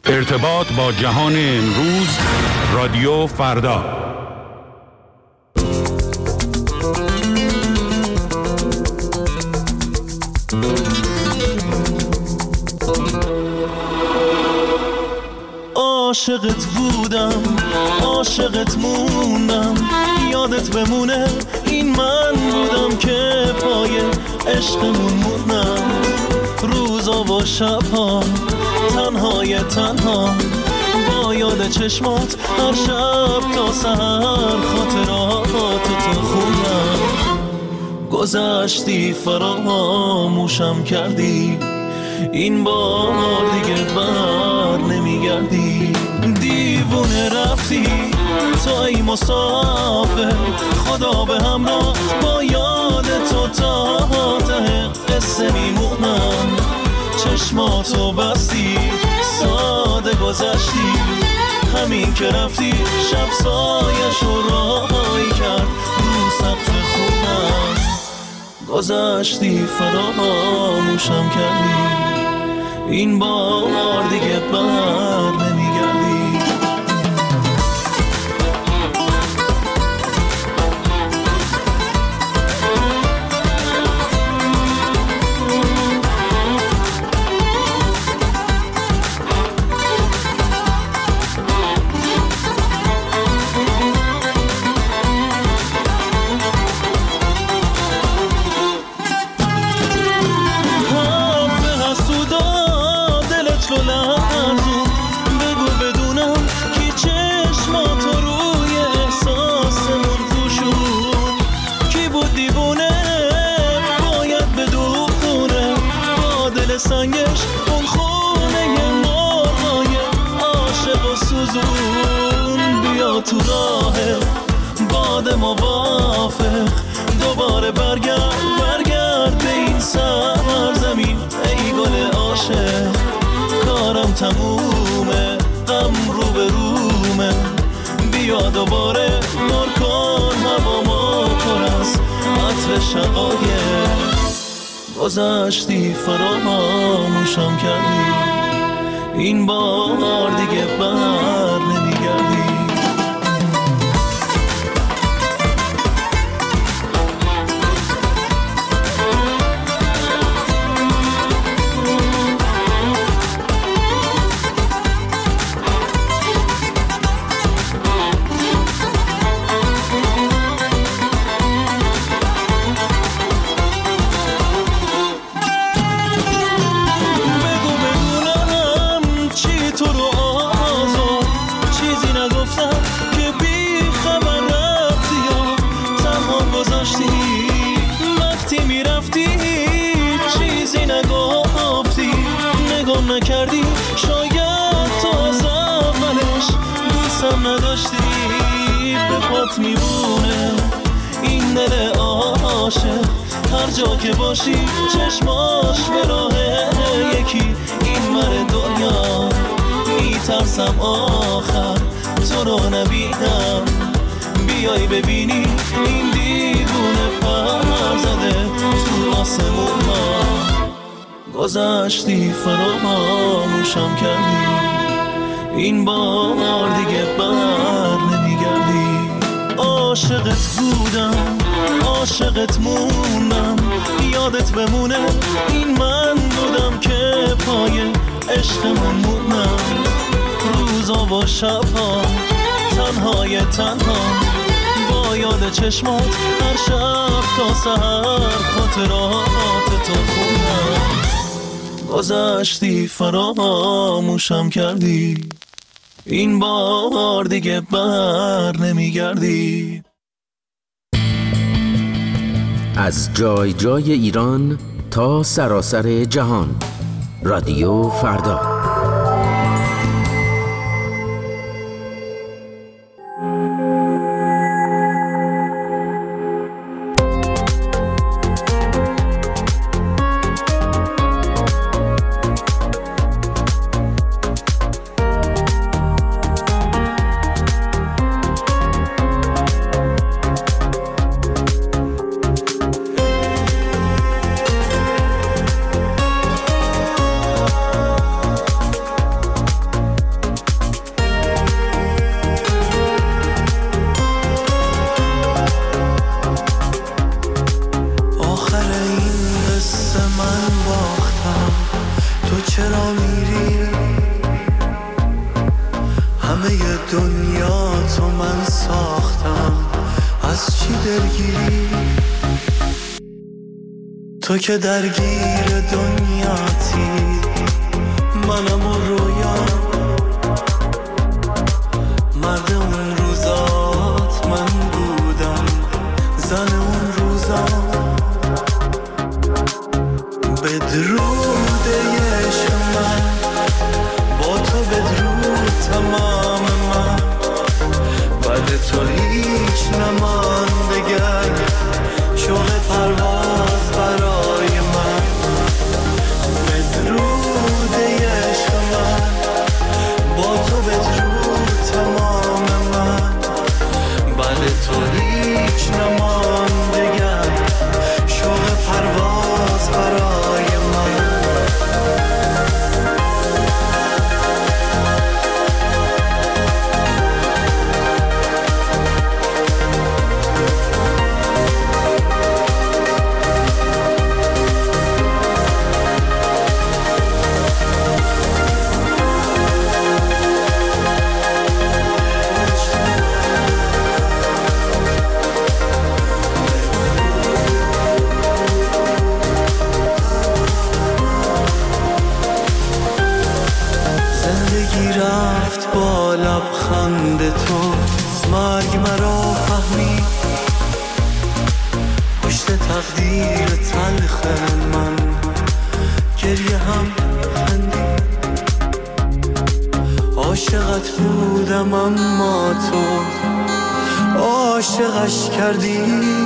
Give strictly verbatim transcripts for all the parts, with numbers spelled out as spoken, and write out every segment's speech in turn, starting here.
ارتباط با جهان امروز، رادیو فردا. عاشقت بودم، عاشقت موندم، یادت بمونه این من بودم که پای عشقمون موندم. روزا و شبها تنهای تنها با یاد چشمات هر شب تا سحر خاطراتو تو خوندم. گذشتی فراموشم کردی، این بار دیگه بر نمیگردی. دیوونه رفتی توی مسافر، خدا به همراه با یاد تو تا ته قصه میمونم. چشماتو بستی ساده گذشتی، همین که رفتی شب سایشو راهی کرد رو سقف خونم. گذشتی فراموشم کردی، این بار دیگه بر نمیگردی. سنگش اون خونه مرغای عاشق و سوزون. بیا تو راه باد موافق، دوباره برگرد برگرد به این سرزمین ای گل عاشق. کارم تمومه، غم رو به رومه، بیا دوباره نور کن هوامو پر از عطر شقایق. گذشتی فراموشم کردی، این بار دیگه بر نمیگردی. نکردی شاید تو از اولش دوستم نداشتی. به پات میمونه این دل عاشق، هر جا که باشی چشماش به راه یکی این ور دنیا. میترسم آخر تو رو نبینم، بیای ببینی این دیوونه پر زده تو آسمون ما. گذشتی فراموشم کردی، این بار دیگه بر نمیگردی. عاشقت بودم، عاشقت موندم، یادت بمونه این من بودم که پای عشقمون موندم. روزا و شبها تنهای تنها با یاد چشمات هر شب تا سحر خاطرات تو خوندم. گذشتی فراموشم کردی، این بار دیگه بر نمیگردی. از جای جای ایران تا سراسر جهان، رادیو فردا. دنیا تو من ساختم، از چی دلگیری؟ تو که درگیر دنیاتی، منم و رویا، مرد اون روزات من بودم، زن اون روزا. بدرود عشق من، با تو بدرود تمام من، بعد تو هیچ نمانده گر، شوق پرواز برای من. بدرود عشق من، با تو بدرود تمام من، بعد تو هیچ نمانده گر، شوق پرواز برای من. رفت با لبخند تو، مرگ مرا فهمید، پشت تقدیر تلخ من گریه هم خندید. عاشقت بودم اما تو عاشقش کردی،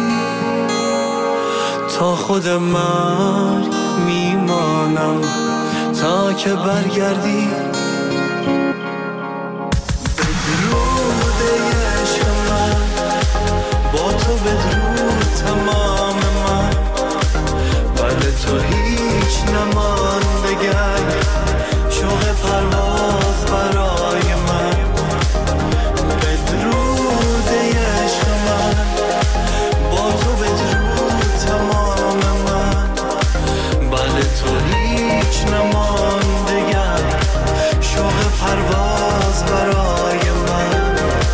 تا خود مرگ میمانم تا که برگردی. با تو بدرود تمام من، بعد تو هیچ نمانده گر، شوق پرواز برای من. بدرود عشق من، با تو بدرود تمام من، بعد تو هیچ نمانده گر، شوق پرواز برای من.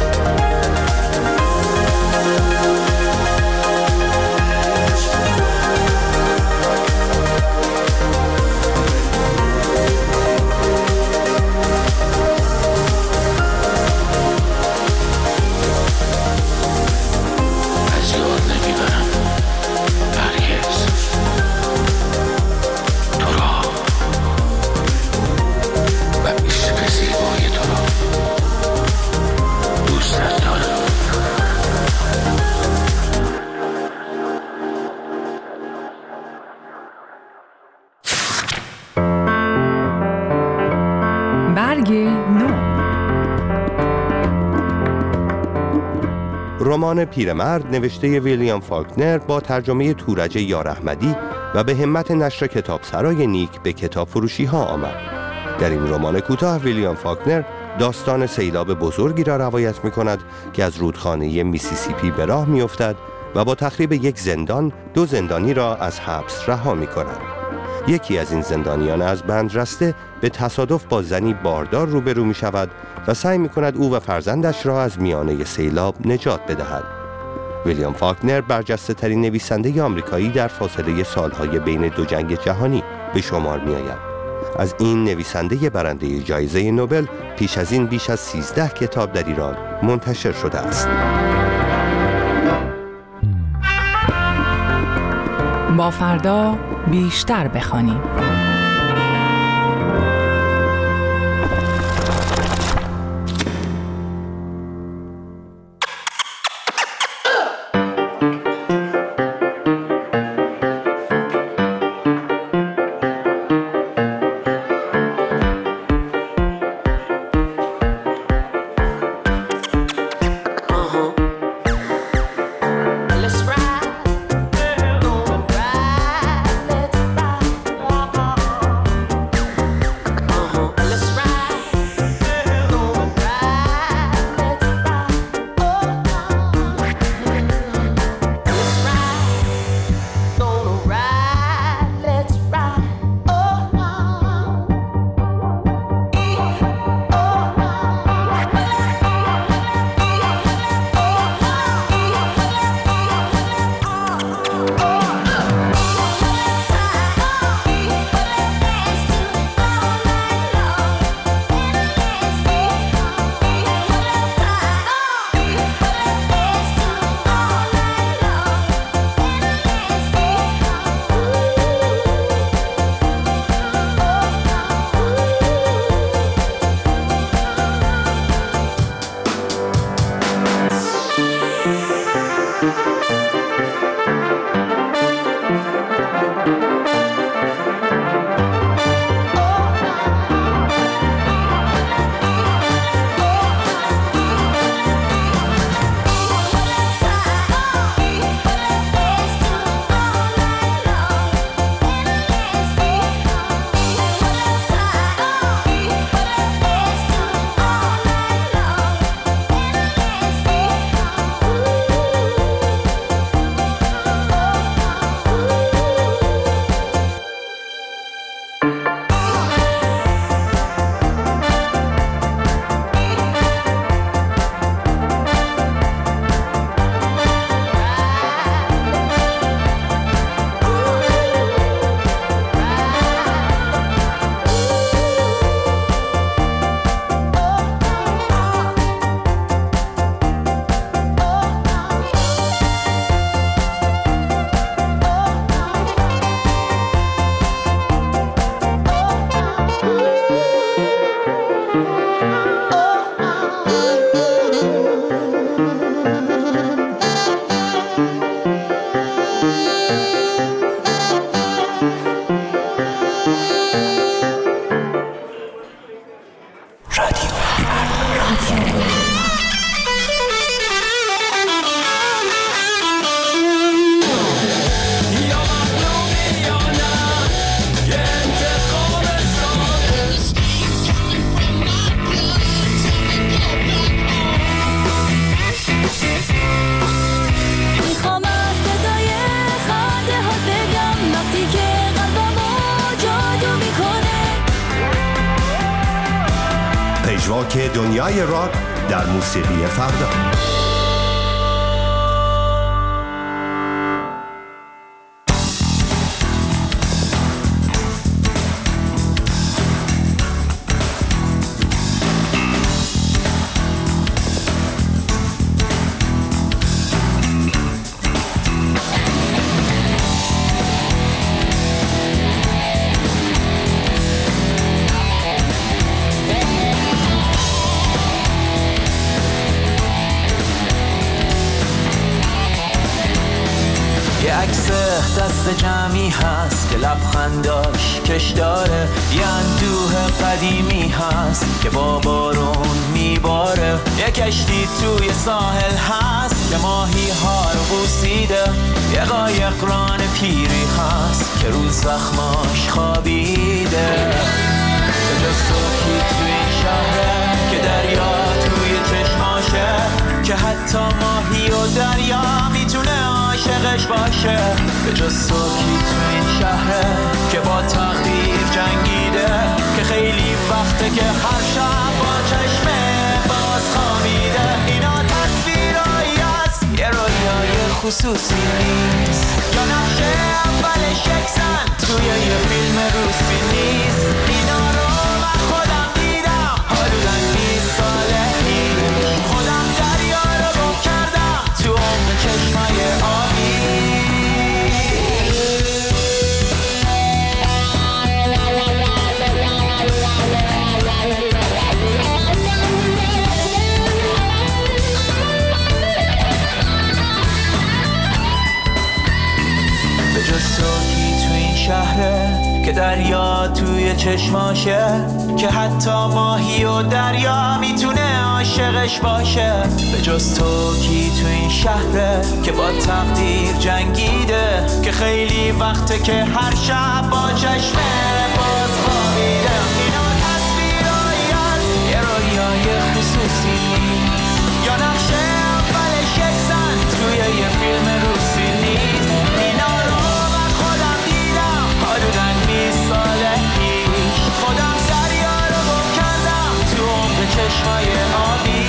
رمان پیرمرد نوشته ویلیام فاکنر با ترجمه تورج یار احمدی و به همت نشر کتابسرای نیک به کتاب فروشی ها آمد. در این رمان کوتاه ویلیام فاکنر داستان سیلاب بزرگی را روایت می کند که از رودخانه میسیسیپی به راه می افتد و با تخریب یک زندان دو زندانی را از حبس رها می کند. یکی از این زندانیان از بند رسته به تصادف با زنی باردار روبرو می شود و سعی می کند او و فرزندش را از میانه سیلاب نجات بدهد. ویلیام فاکنر برجسته ترین نویسنده آمریکایی در فاصله سالهای بین دو جنگ جهانی به شمار می آید. از این نویسنده برنده جایزه نوبل پیش از این بیش از سیزده کتاب در ایران منتشر شده است. با فردا بیشتر بخوانیم. Let's ride, ride, let's ride. پژواک دنیای راک در موسیقی فردا. دست جمعی هست که لبخنداش کش داره، یه اندوه قدیمی هست که با بارون میباره، یه کشتی توی ساحل هست که ماهی ها رو بوسیده، یه قایق ران پیری هست که رو زخماش خوابیده. به جز سوکی توی این شهره که دریا توی چشماشه، که حتی ماهی و دریا میتونه عاشقش باشه. به جز سوکی تو این شهره که با تقدیر جنگیده، که خیلی وقته که هر شب با چشمه باز خوابیده. اینا تصویرایی هست، یه رویای خصوصی نیست، یا نقشه اولش یکسن توی یه فیلم روسی نیست. اینا رو من خودم دیدم حدوداً بیست ساله پیش، خودم دریا رو گم کردم تو عمق چشمای آبی. به جز سوکی تو این شهره که دریا توی چشماشه، که حتی ماهی و دریا میتونه عاشقش باشه. به جز تو کی تو این شهره که با تقدیر جنگیده، که خیلی وقته که هر شب با چشمه باز خوابیده. اینا تصویرایی هست، یه رویای خصوصی نیست، یا نقشه اولش یکسن توی یه فیلم روسی نیست. اینا رو من خودم دیدم حدوداً بیست ساله پیش، خودم دریا رو گم کردم تو عمق چشمای آبی.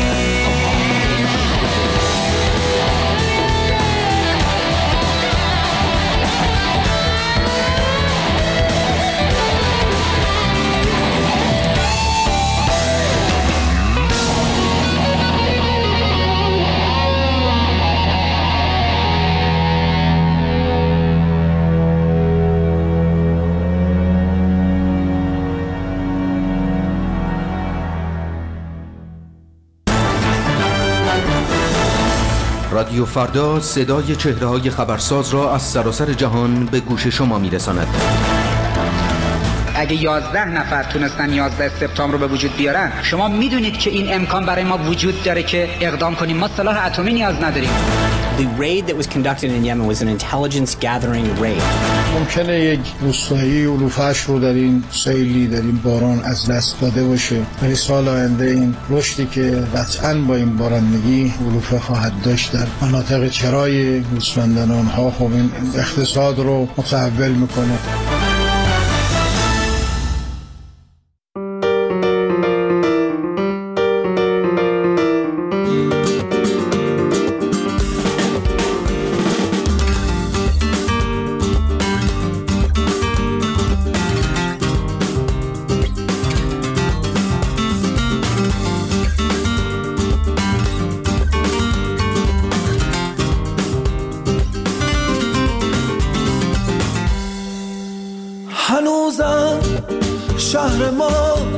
رادیو فردا صدای چهره‌های خبرساز را از سراسر جهان به گوش شما می‌رساند. اگه یازده نفر تونستن یازده سپتامبر رو به وجود بیارن، شما میدونید که این امکان برای ما وجود داره که اقدام کنیم. ما سلاح اتمی نیاز نداریم. The raid that was conducted in Yemen was an intelligence gathering raid. ممکنه یک روستایی علوفه‌اش رو در این سیلی، در این باران از دست داده باشه، ولی سال آینده این رشدی که قطعاً با این بارندگی علوفه خواهد داشت در مناطق چرای گوسفندان آنها، خب این اقتصاد رو متحول میکنه. هنوزم شهر ما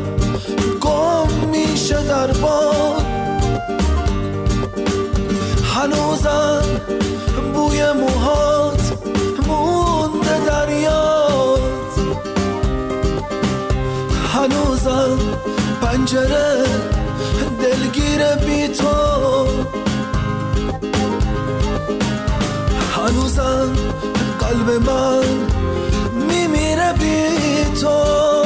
گم میشه در باد، هنوزم بوی موهات مونده در یاد، هنوزم پنجره دلگیر بی تو، هنوزم قلب من میمیره بی تو،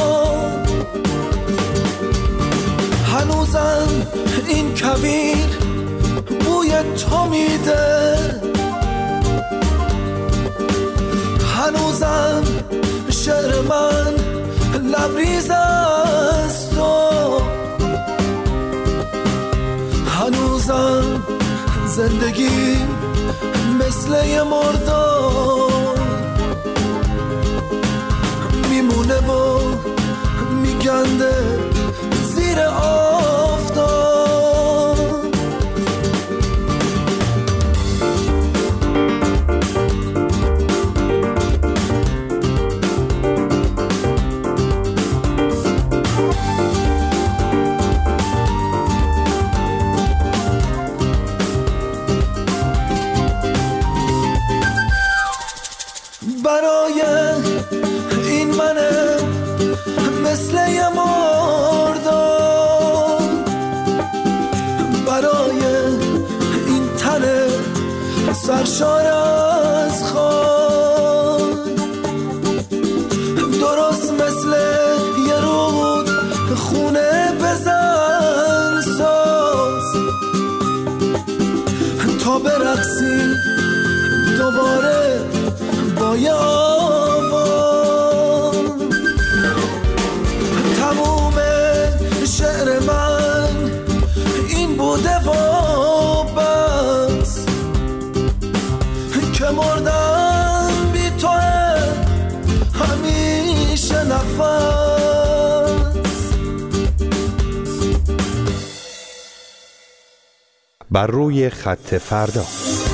هنوزم این کویر بوی تو میده، هنوزم شعر من لبریز از تو، زندگی مثل یه مردار میمونه و میگنده زیر آفتاب. برای این منه مثل یه مردار، برای این تنه سرشار از خون، درست مثل یه رود خونه بزن ساز تا برقصی دوباره با یه آواز. تموم شعر من این بوده و بس که مردم بی تو همیشه نفس. بر روی خط فردا.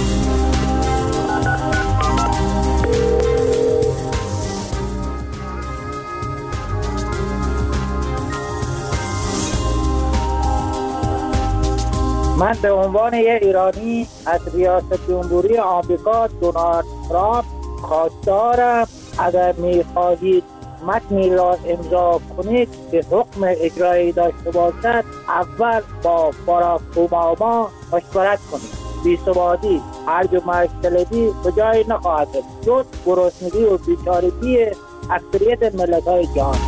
من به عنوان یه ایرانی از ریاست جمهوری آمریکا دونالد ترامپ خواستارم اگر می‌خواهید متنی را امضا کنید که حکم اجرایی داشته باشد اول با باراک اوباما مشورت کنید. بی‌ثباتی، هرج و مرج کلیدی به جایی نخواهد رسید جز گرسنگی و بیچارگی اکثریت ملت‌های جهان.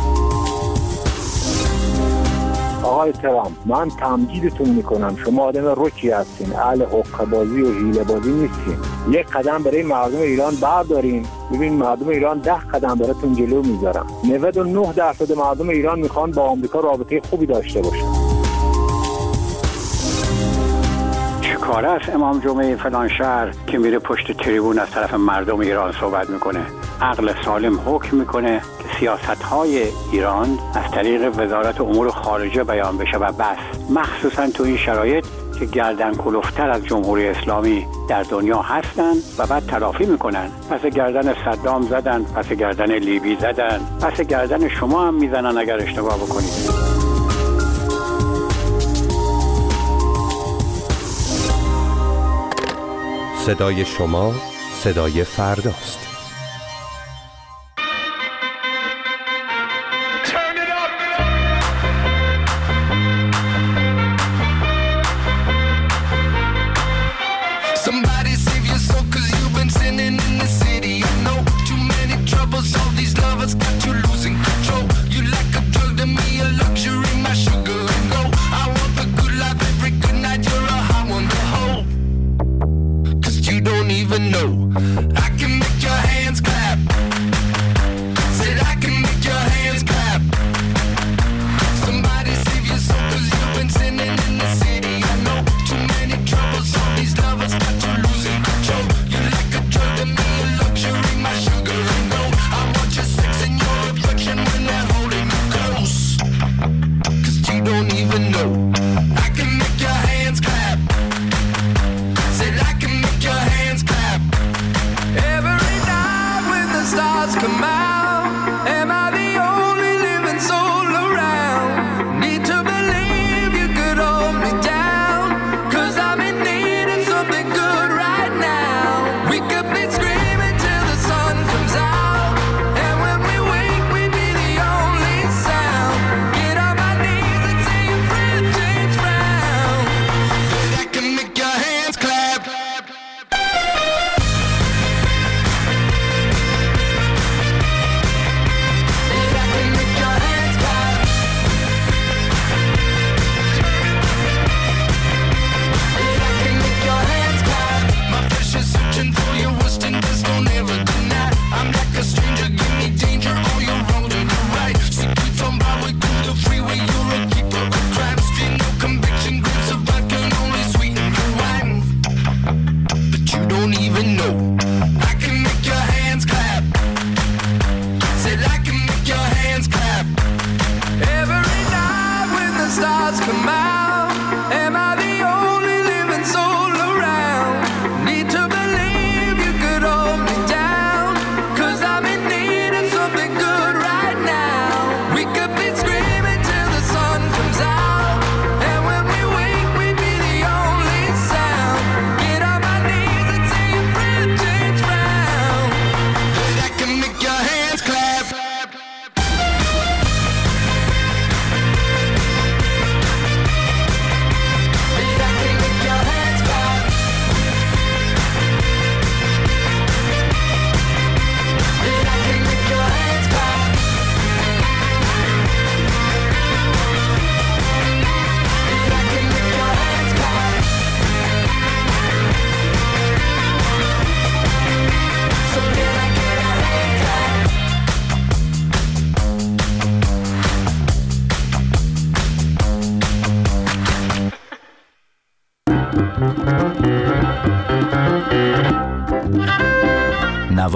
آقای ترامپ، من تمجیدتون میکنم، شما آدم رکی هستین، اهل حقه بازی و حیله بازی نیستین. یک قدم برای مردم ایران بردارین، ببین مردم ایران ده قدم براتون جلو میذارن. نود و نه درصد مردم ایران میخوان با آمریکا رابطه خوبی داشته باشن. چه کاره است امام جمعه فلان شهر که میره پشت تریبون از طرف مردم ایران صحبت میکنه؟ عقل سالم حکم میکنه که سیاست‌های ایران از طریق وزارت امور خارجه بیان بشه و بس، مخصوصا تو این شرایط که گردن کلفتر از جمهوری اسلامی در دنیا هستن و بعد تلافی میکنن. پس گردن صدام زدن، پس گردن لیبی زدن، پس گردن شما هم میزنن اگر اشتباه بکنید. صدای شما صدای فرداست. Even know I can make your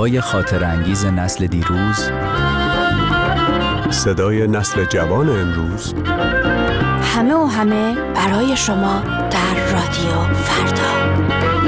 صدای خاطر انگیز نسل دیروز، صدای نسل جوان امروز، همه و همه برای شما در رادیو فردا.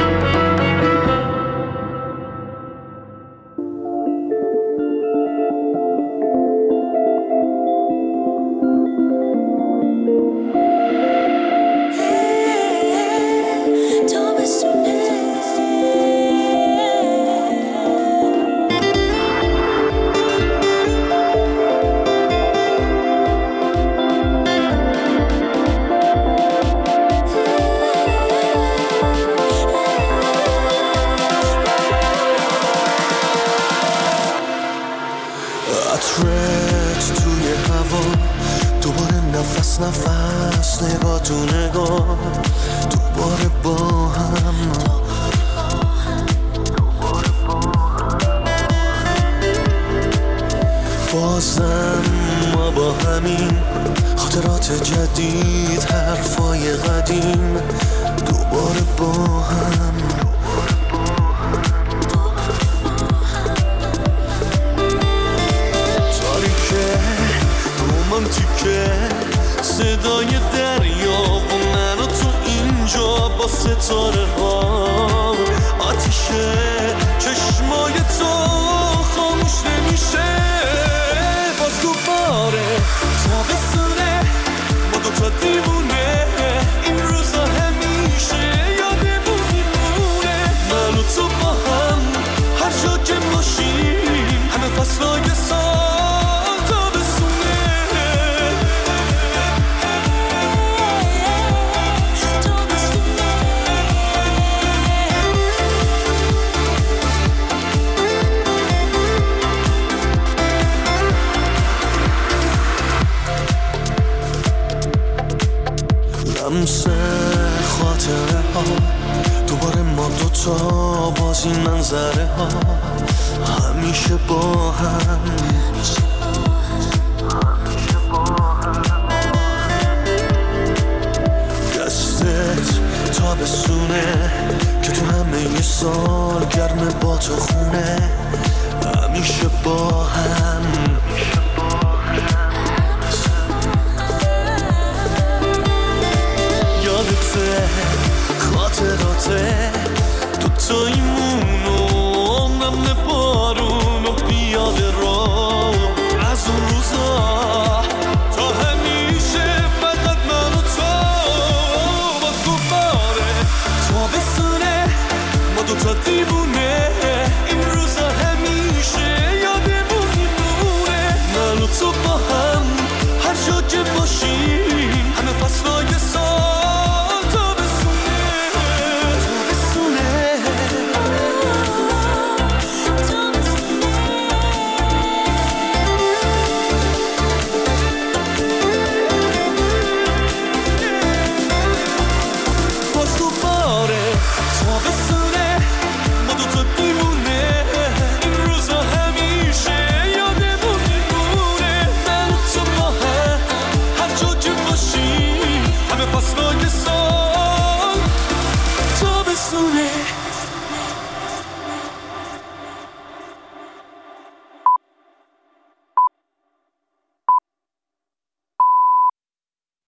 عطرت توی هوا، دوباره نفس نفس، نگاه تو نگاه، دوباره با هم بازم ما با همین خاطرات جدید، حرفای قدیم، دوباره با هم رومانتیکه، صدای دریا و من و تو اینجا با ستاره ها، آتیشه چشمای تو خاموش نمیشه، باز دوباره تابستونه، ما دوتا دیوونه، این روزا همیشه یادمون میمونه، من و تو با هم هر جا که باشیم، همه فصلای سال لمس خاطره ها، دوباره ما دوتا باز این منظره ها، همیشه با هم دستت تابستونه که تو همه یه سال گرمه با تو خونه، همیشه با هم